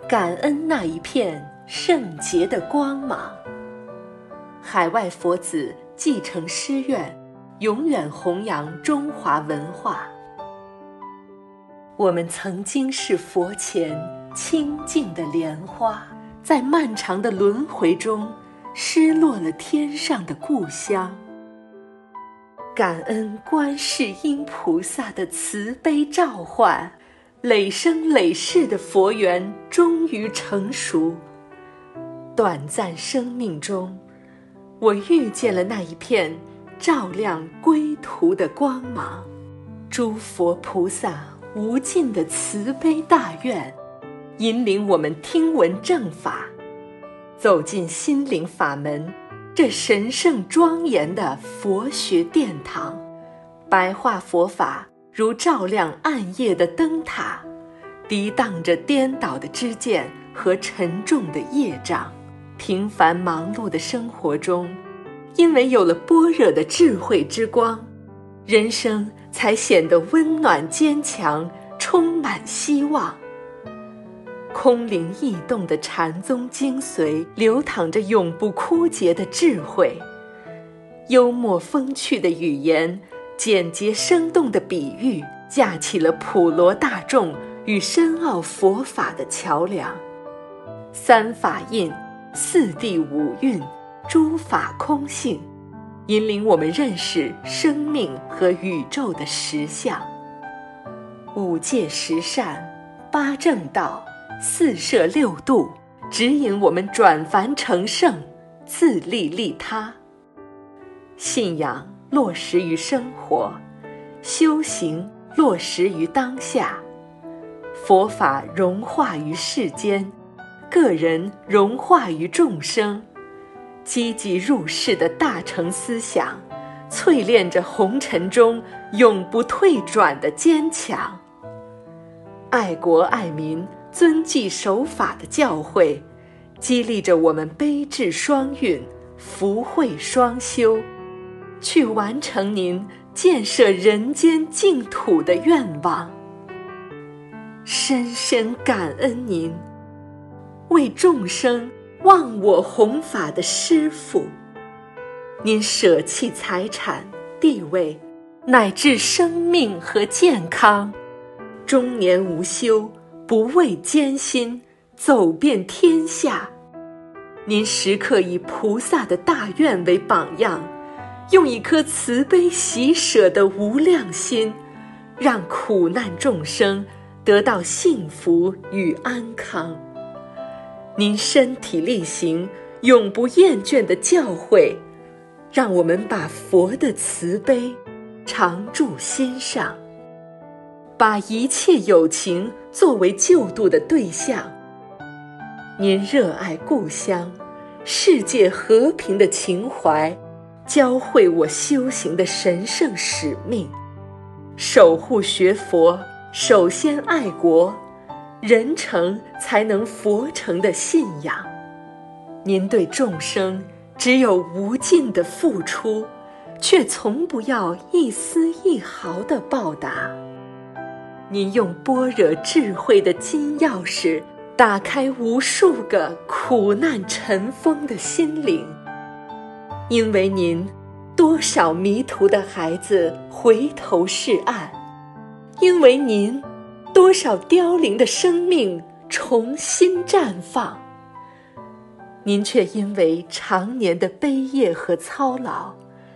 感恩那一片圣洁的光芒。海外佛子继承师愿，永远弘扬中华文化。我们曾经是佛前清净的莲花，在漫长的轮回中失落了天上的故乡。感恩观世音菩萨的慈悲召唤，累生累世的佛缘终于成熟。短暂生命中，我遇见了那一片照亮归途的光芒。诸佛菩萨无尽的慈悲大愿，引领我们听闻正法，走进心灵法门，这神圣庄严的佛学殿堂。白话佛法如照亮暗夜的灯塔，抵挡着颠倒的知见和沉重的业障。平凡忙碌的生活中，因为有了般若的智慧之光，人生才显得温暖坚强，充满希望。空灵异动的禅宗精髓，流淌着永不枯竭的智慧。幽默风趣的语言，简洁生动的比喻，架起了普罗大众与深奥佛法的桥梁。三法印、四谛五蕴、诸法空性，引领我们认识生命和宇宙的实相。五戒十善、八正道、四摄六度，指引我们转凡成圣，自利利他。信仰落实于生活，修行落实于当下，佛法融化于世间，个人融化于众生。积极入世的大乘思想，淬炼着红尘中永不退转的坚强。爱国爱民、遵纪守法的教诲，激励着我们悲智双运、福慧双修，去完成您建设人间净土的愿望。深深感恩您，为众生忘我弘法的师父。您舍弃财产、地位，乃至生命和健康，终年无休，不畏艰辛，走遍天下。您时刻以菩萨的大愿为榜样，用一颗慈悲喜舍的无量心，让苦难众生得到幸福与安康。您身体力行，永不厌倦的教诲，让我们把佛的慈悲常驻心上，把一切有情作为救度的对象。您热爱故乡、世界和平的情怀，教会我修行的神圣使命。守护学佛，首先爱国，人成才能佛成的信仰。您对众生只有无尽的付出，却从不要一丝一毫的报答。您用般若智慧的金钥匙，打开无数个苦难尘封的心灵。因为您，多少迷途的孩子回头是岸；因为您，多少凋零的生命重新绽放。您却因为常年的悲业和操劳，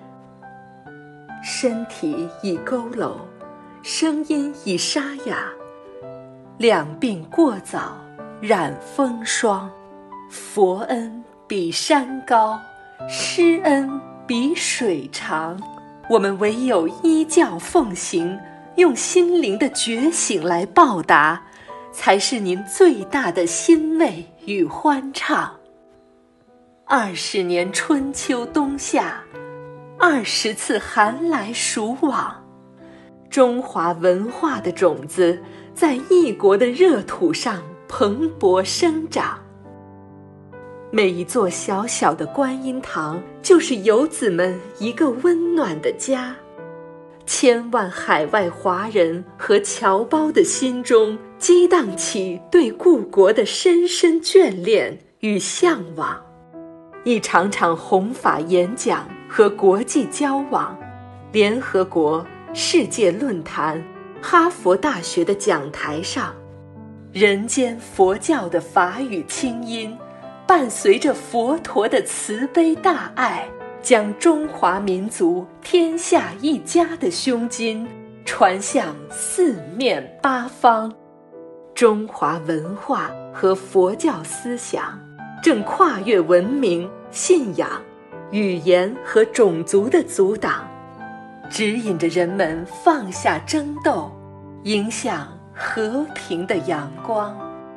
身体已佝偻，声音已沙哑，两鬓过早，染风霜。佛恩比山高，师恩比水长。我们唯有依教奉行，用心灵的觉醒来报答，才是您最大的欣慰与欢畅。20年春秋冬夏，20次寒来暑往，中华文化的种子在异国的热土上蓬勃生长。每一座小小的观音堂，就是游子们一个温暖的家。千万海外华人和侨胞的心中激荡起对故国的深深眷恋与向往。一场场弘法演讲和国际交往，联合国、世界论坛、哈佛大学的讲台上，人间佛教的法语清音，伴随着佛陀的慈悲大爱，将中华民族天下一家的胸襟传向四面八方。中华文化和佛教思想正跨越文明、信仰、语言和种族的阻挡，指引着人们放下争斗，迎向和平的阳光。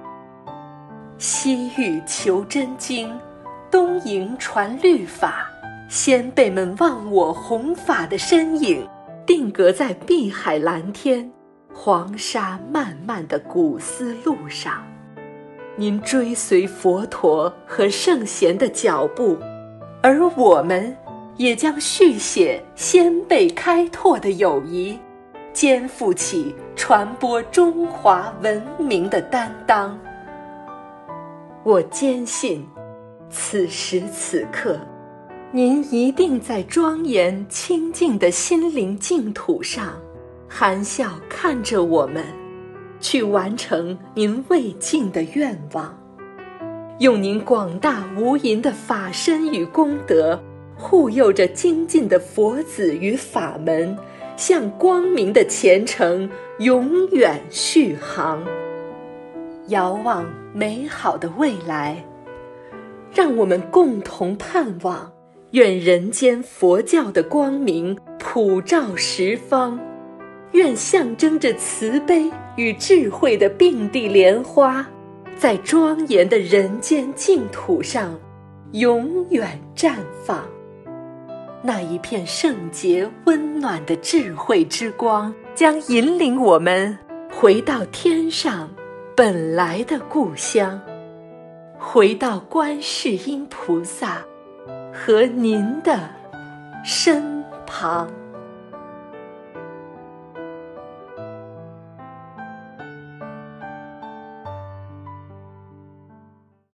西域求真经，东瀛传律法，先辈们忘我弘法的身影定格在碧海蓝天、黄沙漫漫的古丝路上。您追随佛陀和圣贤的脚步，而我们也将续写先辈开拓的友谊，肩负起传播中华文明的担当。我坚信，此时此刻，您一定在庄严清净的心灵净土上，含笑看着我们，去完成您未尽的愿望。用您广大无垠的法身与功德，护佑着精进的佛子与法门，向光明的前程永远续航。遥望美好的未来，让我们共同盼望，愿人间佛教的光明普照十方，愿象征着慈悲与智慧的并蒂莲花，在庄严的人间净土上永远绽放。那一片圣洁温暖的智慧之光，将引领我们回到天上本来的故乡，回到观世音菩萨和您的身旁。